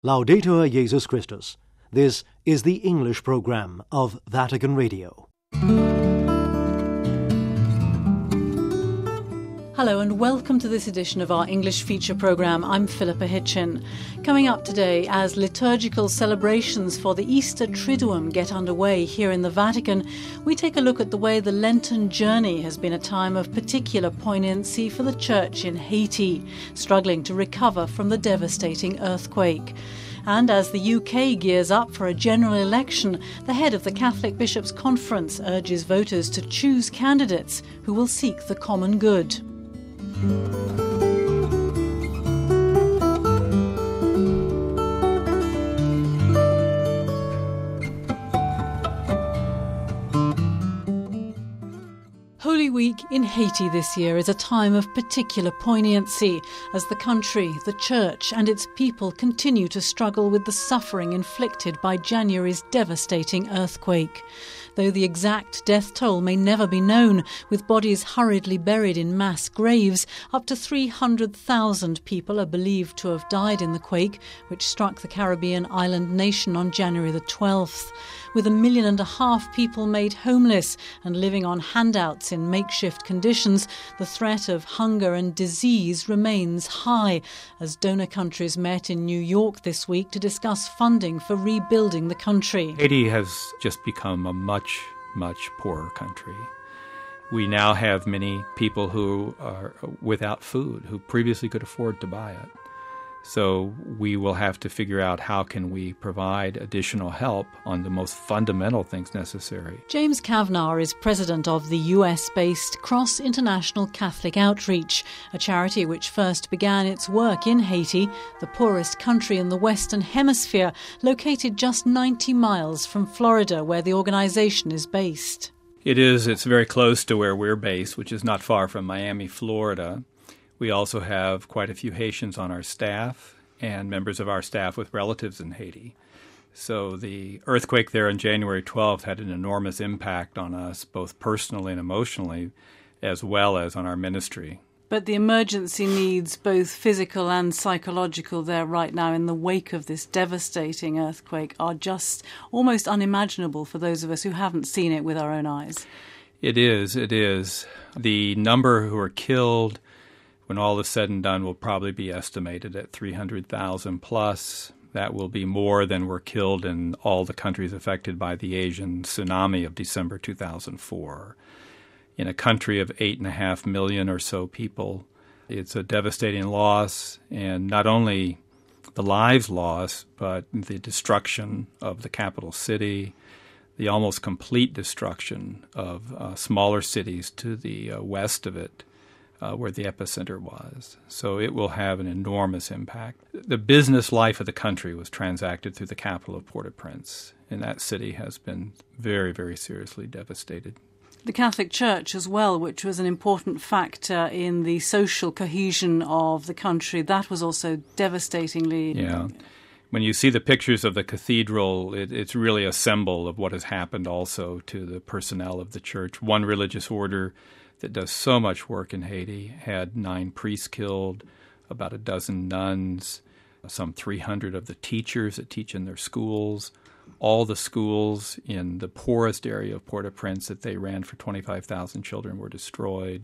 Laudetur Jesus Christus. This is the English program of Vatican Radio. Hello and welcome to this edition of our English feature programme. I'm Philippa Hitchin. Coming up today, as liturgical celebrations for the Easter Triduum get underway here in the Vatican, we take a look at the way the Lenten journey has been a time of particular poignancy for the Church in Haiti, struggling to recover from the devastating earthquake. And as the UK gears up for a general election, the head of the Catholic Bishops' Conference urges voters to choose candidates who will seek the common good. Holy Week in Haiti this year is a time of particular poignancy as the country, the Church and its people continue to struggle with the suffering inflicted by January's devastating earthquake. Though the exact death toll may never be known, with bodies hurriedly buried in mass graves, up to 300,000 people are believed to have died in the quake, which struck the Caribbean island nation on January the 12th. With 1.5 million people made homeless and living on handouts in makeshift conditions, the threat of hunger and disease remains high, as donor countries met in New York this week to discuss funding for rebuilding the country. Haiti has just become a much poorer country. We now have many people who are without food, who previously could afford to buy it. So we will have to figure out how can we provide additional help on the most fundamental things necessary. James Kavnar is president of the US-based Cross International Catholic Outreach, a charity which first began its work in Haiti, the poorest country in the Western Hemisphere, located just 90 miles from Florida, where the organization is based. It's very close to where we're based, which is not far from Miami, Florida. We also have quite a few Haitians on our staff and members of our staff with relatives in Haiti. So the earthquake there on January 12th had an enormous impact on us, both personally and emotionally, as well as on our ministry. But the emergency needs, both physical and psychological, there right now in the wake of this devastating earthquake are just almost unimaginable for those of us who haven't seen it with our own eyes. It is. The number who are killed, when all is said and done, will probably be estimated at 300,000 plus. That will be more than were killed in all the countries affected by the Asian tsunami of December 2004. In a country of 8.5 million or so people, it's a devastating loss, and not only the lives lost, but the destruction of the capital city, the almost complete destruction of smaller cities to the west of it, where the epicenter was. So it will have an enormous impact. The business life of the country was transacted through the capital of Port-au-Prince, and that city has been very, very seriously devastated. The Catholic Church as well, which was an important factor in the social cohesion of the country, that was also devastatingly... Yeah. When you see the pictures of the cathedral, it's really a symbol of what has happened also to the personnel of the church. One religious order that does so much work in Haiti had 9 priests killed, about a dozen nuns, some 300 of the teachers that teach in their schools. All the schools in the poorest area of Port-au-Prince that they ran for 25,000 children were destroyed.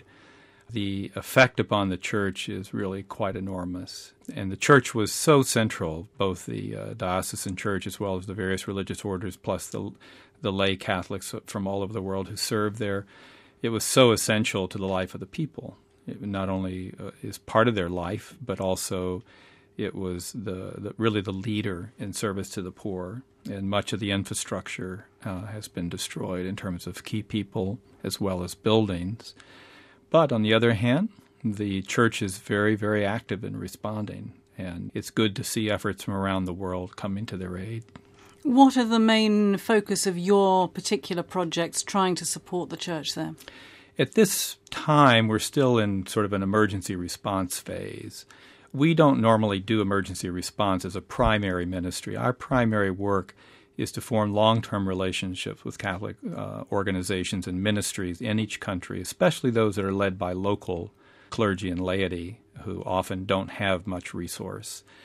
The effect upon the church is really quite enormous. And the church was so central, both the diocesan church as well as the various religious orders, plus the lay Catholics from all over the world who served there. It was so essential to the life of the people. It not only is part of their life, but also it was really the leader in service to the poor. And much of the infrastructure has been destroyed in terms of key people as well as buildings. But on the other hand, the church is very, very active in responding. And it's good to see efforts from around the world coming to their aid. What are the main focus of your particular projects trying to support the church there? At this time, we're still in sort of an emergency response phase. We don't normally do emergency response as a primary ministry. Our primary work is to form long-term relationships with Catholic organizations and ministries in each country, especially those that are led by local clergy and laity who often don't have much resource.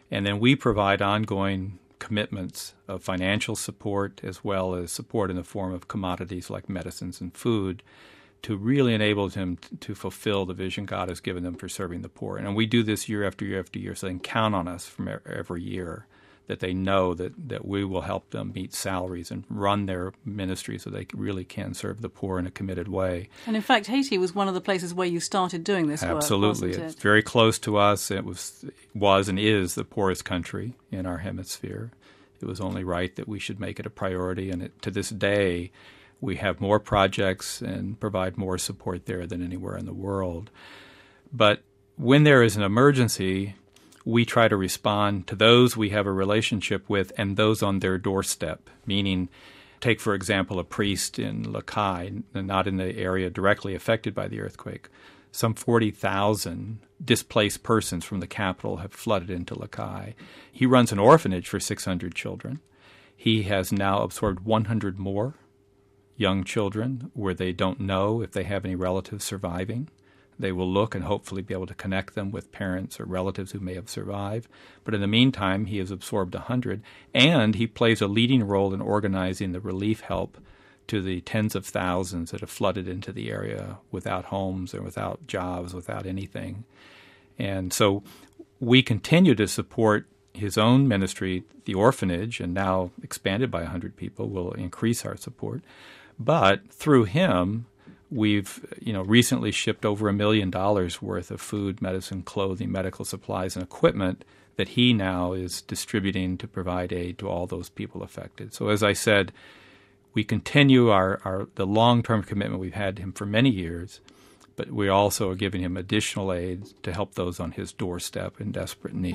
And then we provide ongoing commitments of financial support as well as support in the form of commodities like medicines and food to really enable them to fulfill the vision God has given them for serving the poor. And we do this year after year after year, so they can count on us from every year, that they know that we will help them meet salaries and run their ministry so they really can serve the poor in a committed way. And in fact, Haiti was one of the places where you started doing this work, Absolutely. wasn't it? It's very close to us. It was and is the poorest country in our hemisphere. It was only right that we should make it a priority. And to this day, we have more projects and provide more support there than anywhere in the world. But when there is an emergency, we try to respond to those we have a relationship with and those on their doorstep, meaning take, for example, a priest in Les Cayes, not in the area directly affected by the earthquake. Some 40,000 displaced persons from the capital have flooded into Les Cayes. He runs an orphanage for 600 children. He has now absorbed 100 more young children where they don't know if they have any relatives surviving. They will look and hopefully be able to connect them with parents or relatives who may have survived. But in the meantime, he has absorbed 100, and he plays a leading role in organizing the relief help to the tens of thousands that have flooded into the area without homes or without jobs, without anything. And so we continue to support his own ministry, the orphanage, and now expanded by 100 people, will increase our support. But through him, we've recently shipped over $1 million worth of food, medicine, clothing, medical supplies, and equipment that he now is distributing to provide aid to all those people affected. So as I said, we continue the long-term commitment we've had to him for many years, but we also are giving him additional aid to help those on his doorstep in desperate need.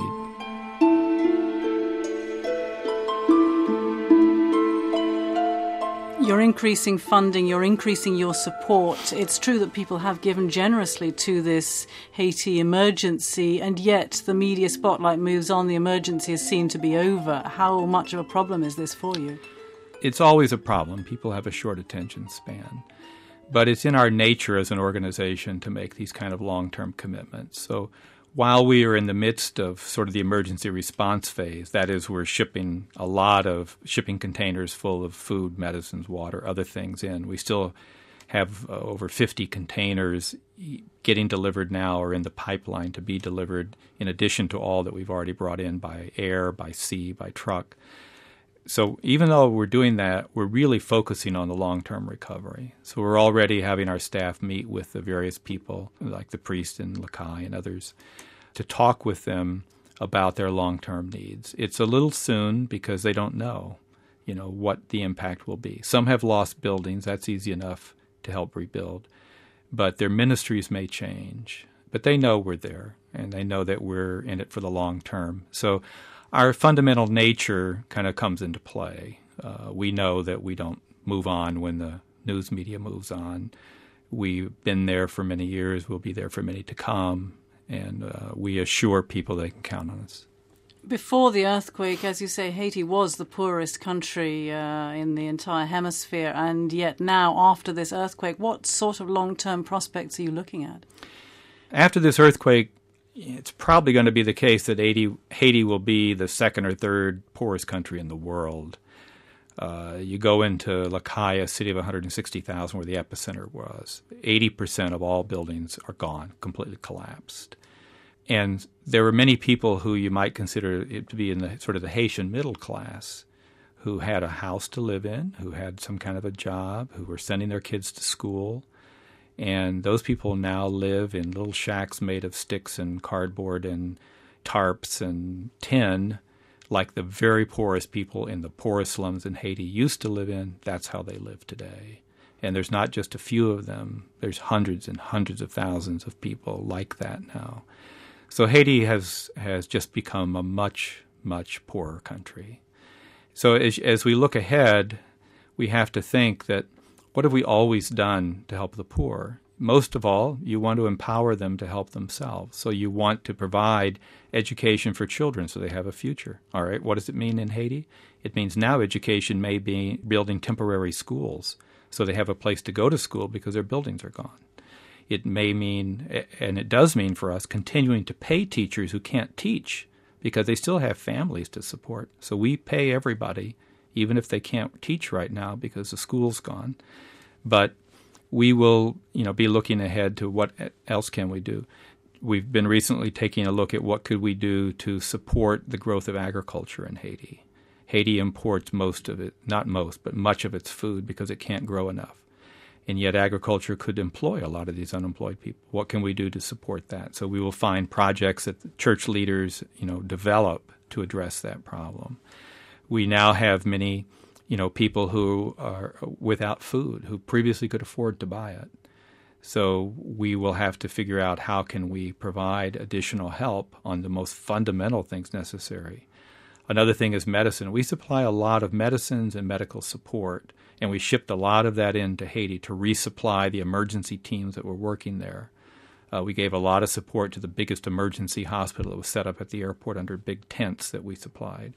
You're increasing funding, you're increasing your support. It's true that people have given generously to this Haiti emergency, and yet the media spotlight moves on. The emergency is seen to be over. How much of a problem is this for you? It's always a problem. People have a short attention span. But it's in our nature as an organization to make these kind of long-term commitments. So while we are in the midst of sort of the emergency response phase, that is, we're shipping a lot of shipping containers full of food, medicines, water, other things in. We still have over 50 containers getting delivered now or in the pipeline to be delivered, in addition to all that we've already brought in by air, by sea, by truck. So even though we're doing that, we're really focusing on the long-term recovery. So we're already having our staff meet with the various people, like the priest in Les Cayes and others, to talk with them about their long-term needs. It's a little soon because they don't know, what the impact will be. Some have lost buildings. That's easy enough to help rebuild. But their ministries may change. But they know we're there, and they know that we're in it for the long term. So our fundamental nature kind of comes into play. We know that we don't move on when the news media moves on. We've been there for many years. We'll be there for many to come. And we assure people they can count on us. Before the earthquake, as you say, Haiti was the poorest country in the entire hemisphere. And yet now, after this earthquake, what sort of long-term prospects are you looking at? After this earthquake, it's probably going to be the case that Haiti will be the second or third poorest country in the world. You go into Les Cayes, a city of 160,000 where the epicenter was. 80% of all buildings are gone, completely collapsed. And there were many people who you might consider it to be in the sort of the Haitian middle class who had a house to live in, who had some kind of a job, who were sending their kids to school. And those people now live in little shacks made of sticks and cardboard and tarps and tin, like the very poorest people in the poorest slums in Haiti used to live in. That's how they live today. And there's not just a few of them. There's hundreds and hundreds of thousands of people like that now. So Haiti has just become a much, much poorer country. So as we look ahead, we have to think that what have we always done to help the poor? Most of all, you want to empower them to help themselves. So you want to provide education for children so they have a future. All right, what does it mean in Haiti? It means now education may be building temporary schools so they have a place to go to school because their buildings are gone. It may mean, and it does mean for us, continuing to pay teachers who can't teach because they still have families to support. So we pay everybody, even if they can't teach right now because the school's gone. But we will, be looking ahead to what else can we do. We've been recently taking a look at what could we do to support the growth of agriculture in Haiti. Haiti imports most of it, not most, but much of its food because it can't grow enough. And yet agriculture could employ a lot of these unemployed people. What can we do to support that? So we will find projects that the church leaders, develop to address that problem. We now have many, people who are without food, who previously could afford to buy it. So we will have to figure out how can we provide additional help on the most fundamental things necessary. Another thing is medicine. We supply a lot of medicines and medical support, and we shipped a lot of that into Haiti to resupply the emergency teams that were working there. We gave a lot of support to the biggest emergency hospital that was set up at the airport under big tents that we supplied.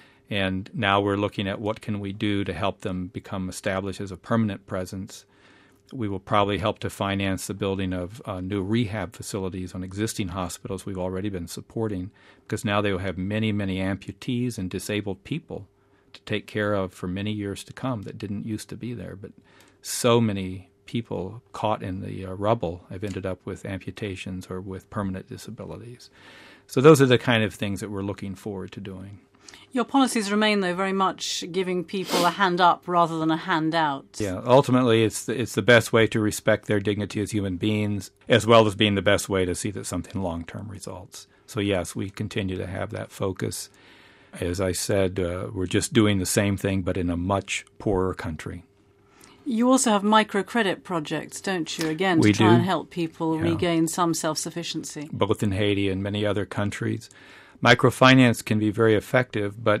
And now we're looking at what can we do to help them become established as a permanent presence. We will probably help to finance the building of new rehab facilities on existing hospitals we've already been supporting, because now they will have many, many amputees and disabled people to take care of for many years to come that didn't used to be there. But so many people caught in the rubble have ended up with amputations or with permanent disabilities. So those are the kind of things that we're looking forward to doing. Your policies remain, though, very much giving people a hand up rather than a handout. Yeah, ultimately it's the best way to respect their dignity as human beings, as well as being the best way to see that something long-term results. So yes, we continue to have that focus. As I said, we're just doing the same thing, but in a much poorer country. You also have microcredit projects, don't you, again, to try and help people regain some self-sufficiency. Both in Haiti and many other countries. Microfinance can be very effective, but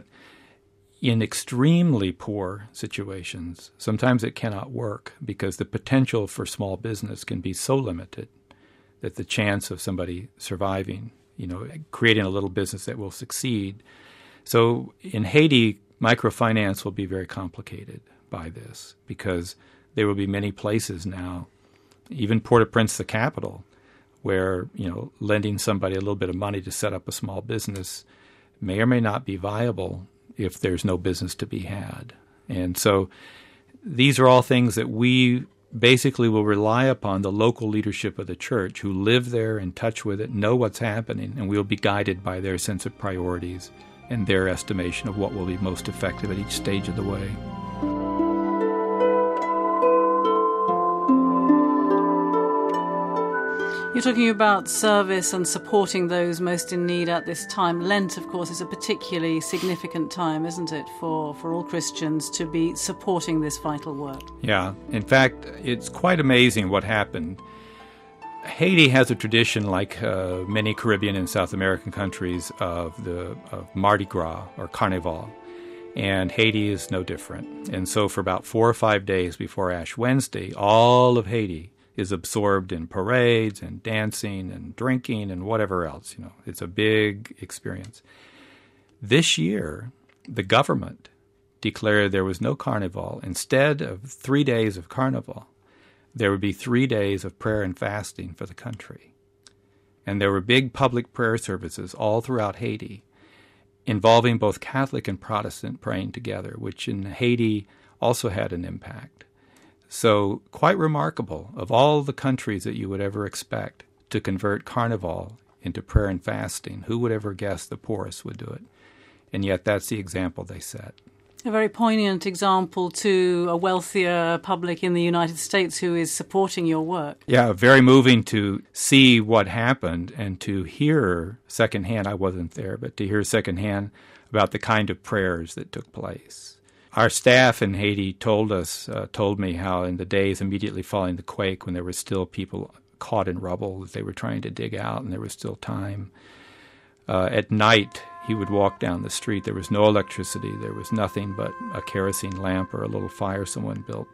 in extremely poor situations, sometimes it cannot work because the potential for small business can be so limited that the chance of somebody surviving, creating a little business that will succeed. So in Haiti, microfinance will be very complicated by this because there will be many places now, even Port-au-Prince, the capital, where, lending somebody a little bit of money to set up a small business may or may not be viable if there's no business to be had. And so these are all things that we basically will rely upon the local leadership of the church who live there, in touch with it, know what's happening, and we'll be guided by their sense of priorities and their estimation of what will be most effective at each stage of the way. You're talking about service and supporting those most in need at this time. Lent, of course, is a particularly significant time, isn't it, for all Christians to be supporting this vital work? Yeah. In fact, it's quite amazing what happened. Haiti has a tradition, like many Caribbean and South American countries, of Mardi Gras or Carnival. And Haiti is no different. And so for about 4 or 5 days before Ash Wednesday, all of Haiti is absorbed in parades and dancing and drinking and whatever else. It's a big experience. This year, the government declared there was no carnival. Instead of 3 days of carnival, there would be 3 days of prayer and fasting for the country. And there were big public prayer services all throughout Haiti involving both Catholic and Protestant praying together, which in Haiti also had an impact. So quite remarkable, of all the countries that you would ever expect to convert Carnival into prayer and fasting, who would ever guess the poorest would do it? And yet that's the example they set. A very poignant example to a wealthier public in the United States who is supporting your work. Yeah, very moving to see what happened and to hear secondhand, I wasn't there, but to hear secondhand about the kind of prayers that took place. Our staff in Haiti told me how in the days immediately following the quake, when there were still people caught in rubble that they were trying to dig out and there was still time, at night he would walk down the street. There was no electricity. There was nothing but a kerosene lamp or a little fire someone built.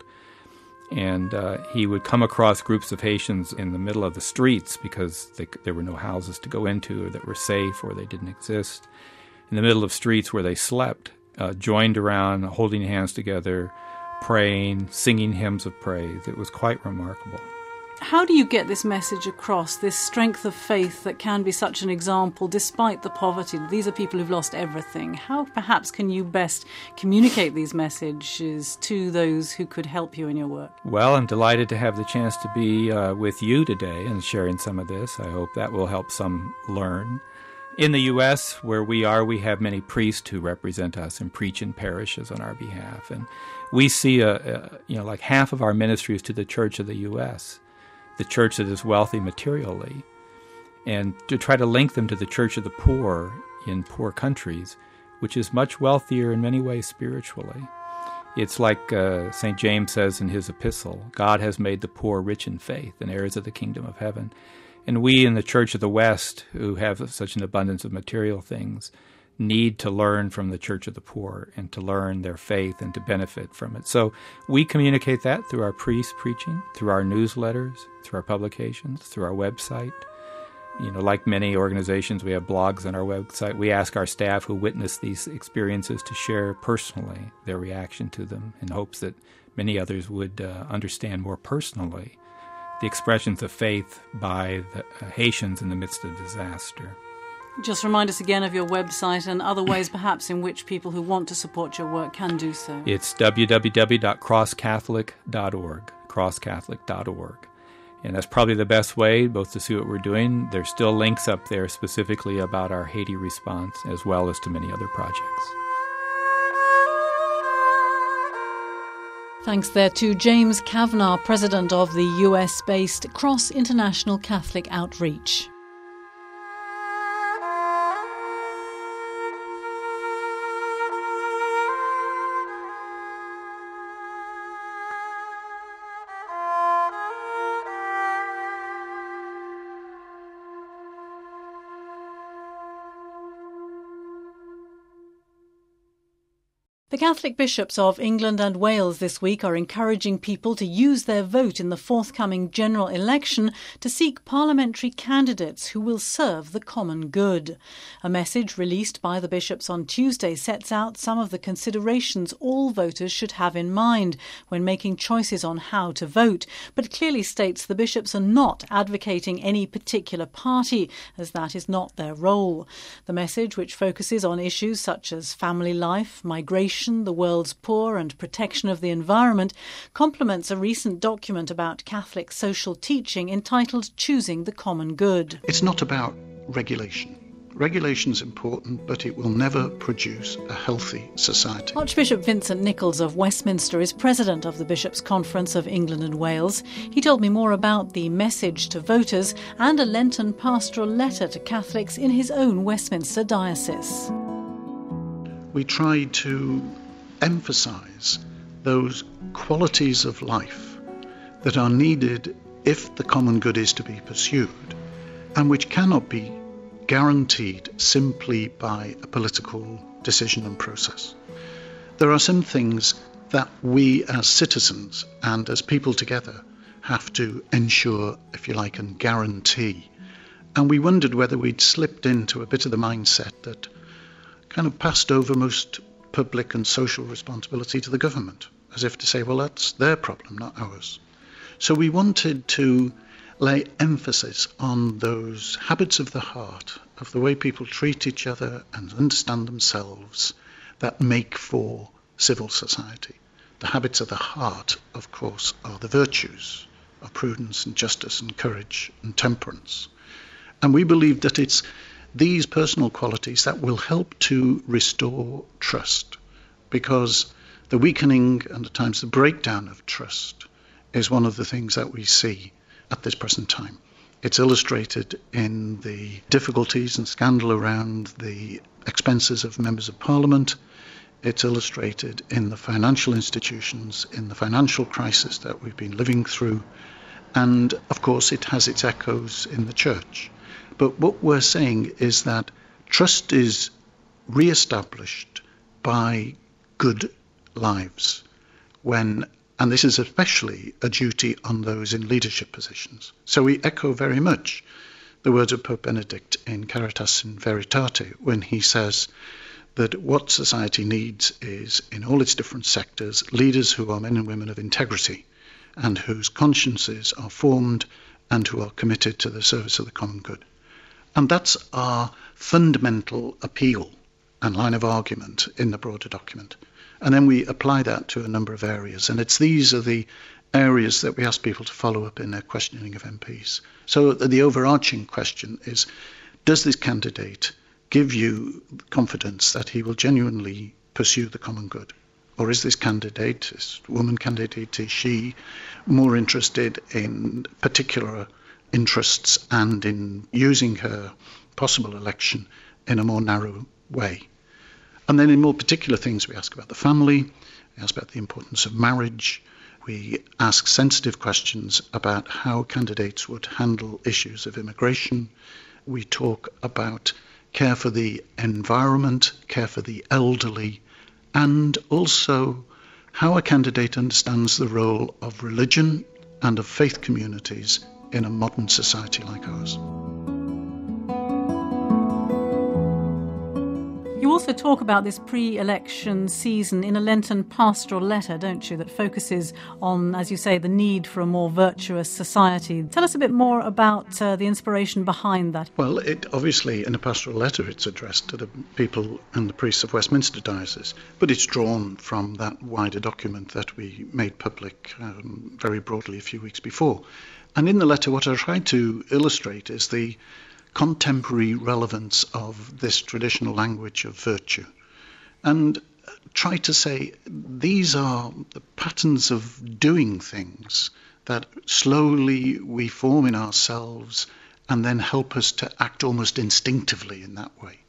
And he would come across groups of Haitians in the middle of the streets because there were no houses to go into or that were safe or they didn't exist. In the middle of streets where they slept, joined around, holding hands together, praying, singing hymns of praise. It was quite remarkable. How do you get this message across, this strength of faith that can be such an example despite the poverty? These are people who've lost everything. How perhaps can you best communicate these messages to those who could help you in your work? Well, I'm delighted to have the chance to be with you today and sharing some of this. I hope that will help some learn. In the U.S., where we are, we have many priests who represent us and preach in parishes on our behalf. And we see, like half of our ministry is to the Church of the U.S., the church that is wealthy materially, and to try to link them to the Church of the Poor in poor countries, which is much wealthier in many ways spiritually. It's like St. James says in his epistle, God has made the poor rich in faith and heirs of the kingdom of heaven. And we in the Church of the West, who have such an abundance of material things, need to learn from the Church of the Poor and to learn their faith and to benefit from it. So we communicate that through our priest preaching, through our newsletters, through our publications, through our website. Like many organizations, we have blogs on our website. We ask our staff who witness these experiences to share personally their reaction to them in hopes that many others would understand more personally the expressions of faith by the Haitians in the midst of disaster. Just remind us again of your website and other ways perhaps in which people who want to support your work can do so. It's www.crosscatholic.org, crosscatholic.org. And that's probably the best way both to see what we're doing. There's still links up there specifically about our Haiti response as well as to many other projects. Thanks there to James Kavanagh, president of the US-based Cross International Catholic Outreach. The Catholic bishops of England and Wales this week are encouraging people to use their vote in the forthcoming general election to seek parliamentary candidates who will serve the common good. A message released by the bishops on Tuesday sets out some of the considerations all voters should have in mind when making choices on how to vote, but clearly states the bishops are not advocating any particular party, as that is not their role. The message, which focuses on issues such as family life, migration, the world's poor and protection of the environment, complements a recent document about Catholic social teaching entitled Choosing the Common Good. It's not about regulation. Regulation's important, but it will never produce a healthy society. Archbishop Vincent Nichols of Westminster is president of the Bishops' Conference of England and Wales. He told me more about the message to voters and a Lenten pastoral letter to Catholics in his own Westminster diocese. We try to emphasise those qualities of life that are needed if the common good is to be pursued, and which cannot be guaranteed simply by a political decision and process. There are some things that we as citizens and as people together have to ensure, if you like, and guarantee. And we wondered whether we'd slipped into a bit of the mindset that kind of passed over most public and social responsibility to the government, as if to say, well, that's their problem, not ours. So we wanted to lay emphasis on those habits of the heart, of the way people treat each other and understand themselves, that make for civil society. The habits of the heart, of course, are the virtues of prudence and justice and courage and temperance. And we believe that it's these personal qualities that will help to restore trust, because the weakening and at times the breakdown of trust is one of the things that we see at this present time. It's illustrated in the difficulties and scandal around the expenses of members of parliament. It's illustrated in the financial institutions, in the financial crisis that we've been living through. And of course, it has its echoes in the church. But what we're saying is that trust is re-established by good lives when, and this is especially a duty on those in leadership positions. So we echo very much the words of Pope Benedict in Caritas in Veritate when he says that what society needs is, in all its different sectors, leaders who are men and women of integrity, and whose consciences are formed and who are committed to the service of the common good. And that's our fundamental appeal and line of argument in the broader document. And then we apply that to a number of areas. And these are the areas that we ask people to follow up in their questioning of MPs. So the overarching question is, does this candidate give you confidence that he will genuinely pursue the common good? Or is this candidate, this woman candidate, is she more interested in particular interests and in using her possible election in a more narrow way? And then in more particular things, we ask about the family, we ask about the importance of marriage, we ask sensitive questions about how candidates would handle issues of immigration. We talk about care for the environment, care for the elderly, and also how a candidate understands the role of religion and of faith communities in a modern society like ours. You also talk about this pre-election season in a Lenten pastoral letter, don't you, that focuses on, as you say, the need for a more virtuous society. Tell us a bit more about the inspiration behind that. Well, obviously, in a pastoral letter, it's addressed to the people and the priests of Westminster Diocese, but it's drawn from that wider document that we made public very broadly a few weeks before. And in the letter, what I tried to illustrate is the contemporary relevance of this traditional language of virtue, and try to say these are the patterns of doing things that slowly we form in ourselves and then help us to act almost instinctively in that way.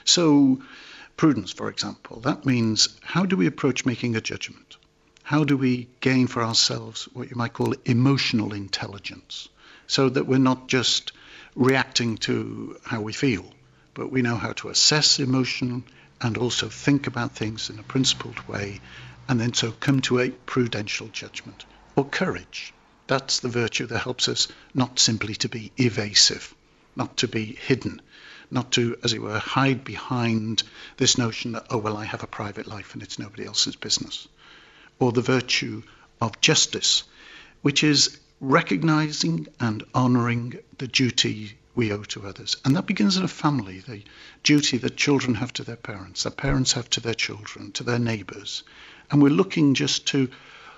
So prudence, for example, that means how do we approach making a judgment? How do we gain for ourselves what you might call emotional intelligence, so that we're not just reacting to how we feel, but we know how to assess emotion and also think about things in a principled way, and then so come to a prudential judgment. Or courage. That's the virtue that helps us not simply to be evasive, not to be hidden, not to, as it were, hide behind this notion that, oh, well, I have a private life and it's nobody else's business. Or the virtue of justice, which is recognizing and honoring the duty we owe to others. And that begins in a family, the duty that children have to their parents, that parents have to their children, to their neighbors. And we're looking just to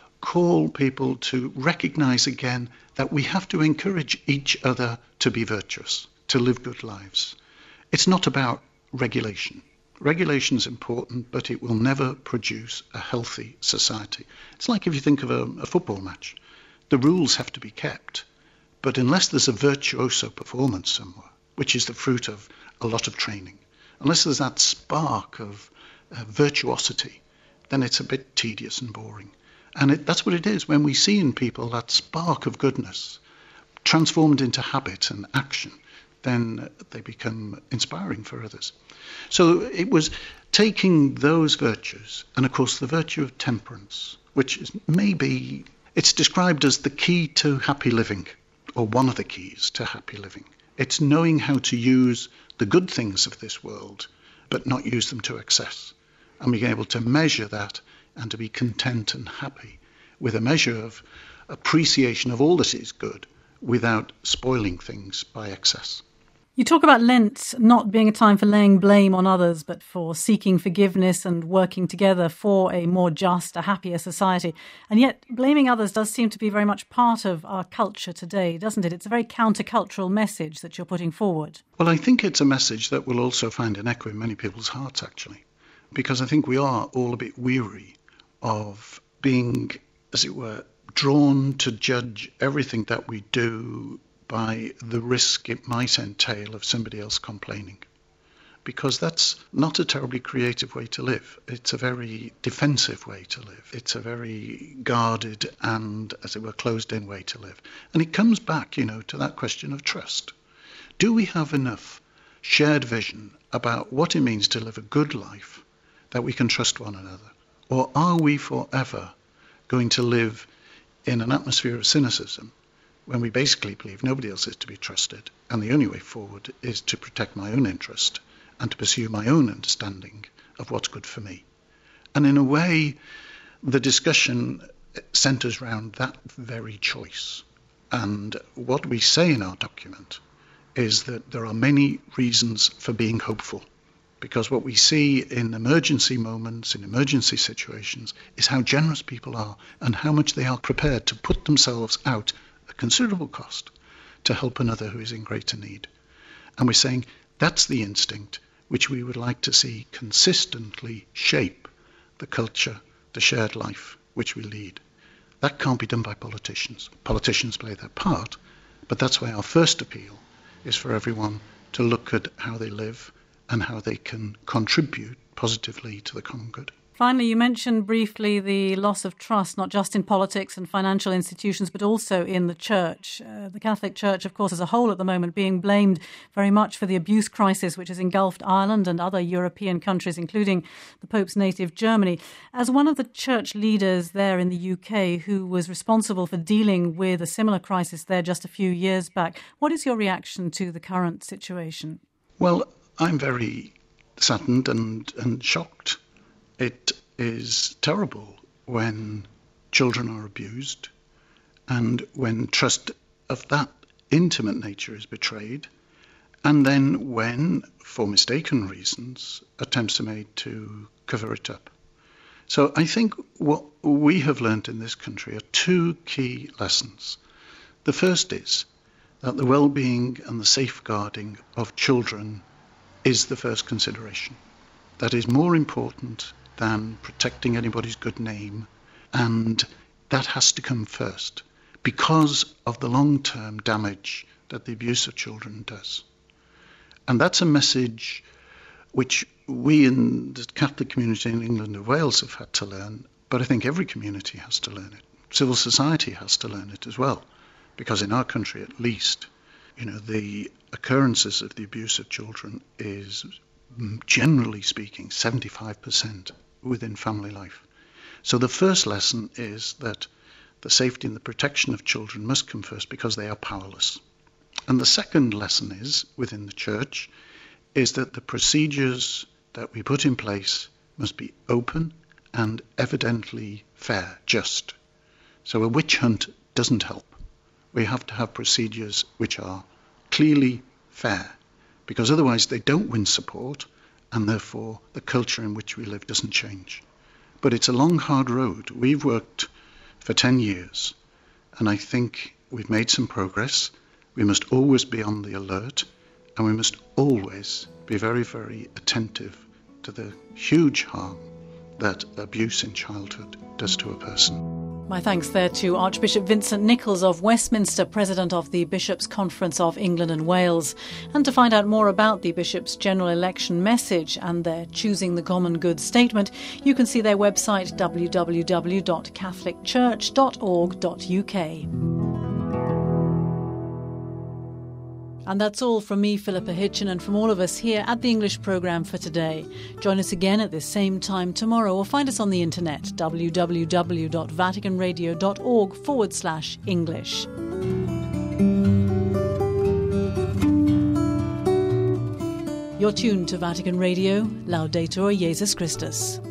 call people to recognize again that we have to encourage each other to be virtuous, to live good lives. It's not about regulation. Regulation is important, but it will never produce a healthy society. It's like if you think of a football match. The rules have to be kept, but unless there's a virtuoso performance somewhere, which is the fruit of a lot of training, unless there's that spark of virtuosity, then it's a bit tedious and boring. And that's what it is when we see in people that spark of goodness transformed into habit and action, then they become inspiring for others. So it was taking those virtues, and of course the virtue of temperance, which is maybe... It's described as the key to happy living, or one of the keys to happy living. It's knowing how to use the good things of this world, but not use them to excess, and being able to measure that and to be content and happy with a measure of appreciation of all that is good without spoiling things by excess. You talk about Lent not being a time for laying blame on others, but for seeking forgiveness and working together for a more just, a happier society. And yet blaming others does seem to be very much part of our culture today, doesn't it? It's a very countercultural message that you're putting forward. Well, I think it's a message that will also find an echo in many people's hearts, actually, because I think we are all a bit weary of being, as it were, drawn to judge everything that we do by the risk it might entail of somebody else complaining. Because that's not a terribly creative way to live. It's a very defensive way to live. It's a very guarded and, as it were, closed-in way to live. And it comes back, to that question of trust. Do we have enough shared vision about what it means to live a good life that we can trust one another? Or are we forever going to live in an atmosphere of cynicism when we basically believe nobody else is to be trusted, and the only way forward is to protect my own interest and to pursue my own understanding of what's good for me? And in a way, the discussion centres around that very choice. And what we say in our document is that there are many reasons for being hopeful, because what we see in emergency moments, in emergency situations, is how generous people are and how much they are prepared to put themselves out at considerable cost to help another who is in greater need. And we're saying that's the instinct which we would like to see consistently shape the culture, the shared life which we lead. That can't be done by politicians. Politicians play their part, but that's why our first appeal is for everyone to look at how they live and how they can contribute positively to the common good. Finally, you mentioned briefly the loss of trust, not just in politics and financial institutions, but also in the church. The Catholic Church, of course, as a whole at the moment, being blamed very much for the abuse crisis which has engulfed Ireland and other European countries, including the Pope's native Germany. As one of the church leaders there in the UK who was responsible for dealing with a similar crisis there just a few years back, what is your reaction to the current situation? Well, I'm very saddened and shocked. It is terrible when children are abused and when trust of that intimate nature is betrayed, and then when, for mistaken reasons, attempts are made to cover it up. So I think what we have learned in this country are two key lessons. The first is that the well-being and the safeguarding of children is the first consideration. That is more important than protecting anybody's good name, and that has to come first because of the long-term damage that the abuse of children does. And that's a message which we in the Catholic community in England and Wales have had to learn, but I think every community has to learn it. Civil society has to learn it as well, because in our country at least, the occurrences of the abuse of children is, generally speaking, 75% within family life. So the first lesson is that the safety and the protection of children must come first because they are powerless. And the second lesson is, within the church, is that the procedures that we put in place must be open and evidently fair, just. So a witch hunt doesn't help. We have to have procedures which are clearly fair, because otherwise they don't win support, and therefore the culture in which we live doesn't change. But it's a long, hard road. We've worked for 10 years, and I think we've made some progress. We must always be on the alert, and we must always be very, very attentive to the huge harm that abuse in childhood does to a person. My thanks there to Archbishop Vincent Nichols of Westminster, President of the Bishops' Conference of England and Wales. And to find out more about the Bishops' General Election message and their Choosing the Common Good statement, you can see their website www.catholicchurch.org.uk. And that's all from me, Philippa Hitchin, and from all of us here at the English programme for today. Join us again at this same time tomorrow, or find us on the internet, www.vaticanradio.org/English. You're tuned to Vatican Radio. Laudetur Jesus Christus.